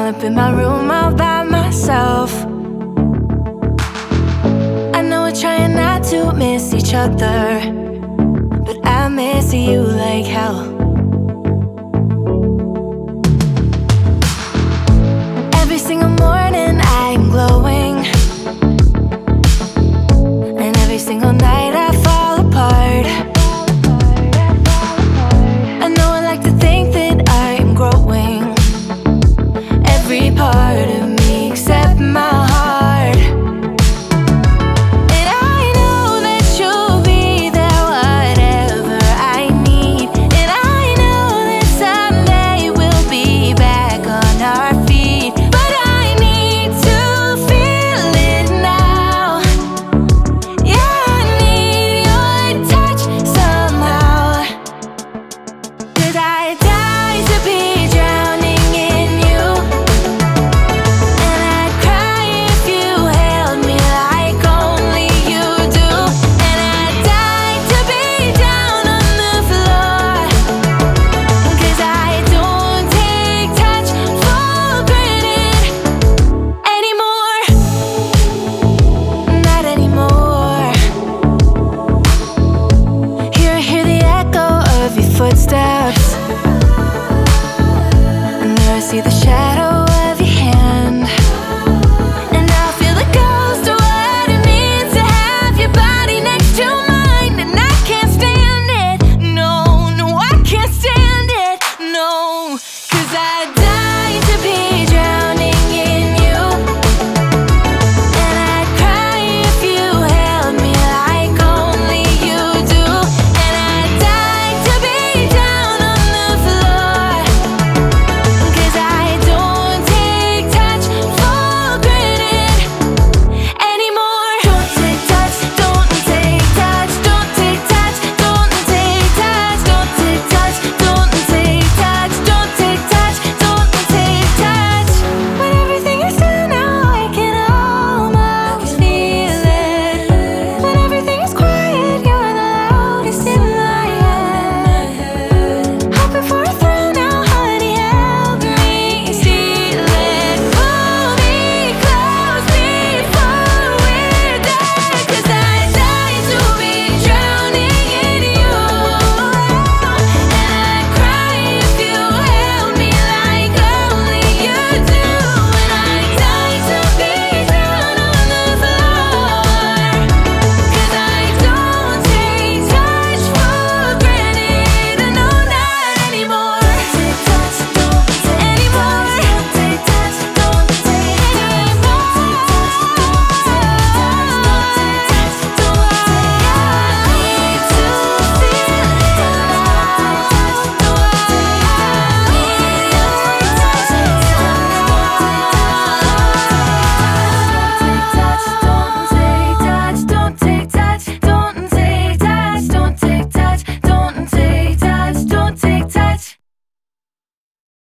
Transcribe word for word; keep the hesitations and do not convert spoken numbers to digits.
up in my room all by myself. I know we're trying not to miss each other, but I miss you like hell. Every single morning I'm glowing, and every single night I fall apart. I know I like to think that I am growing, every part of me except my heart. And I know that you'll be there whatever I need, and I know that someday we'll be back on our feet. But I need to feel it now. Yeah, I need your touch somehow, 'cause I'd die to be drowning in you, and I'd cry if you held me like only you do, and I'd die to be down on the floor, 'cause I don't take touch for granted anymore. Not anymore. Here I hear the echo of your footsteps, and there I see the shadow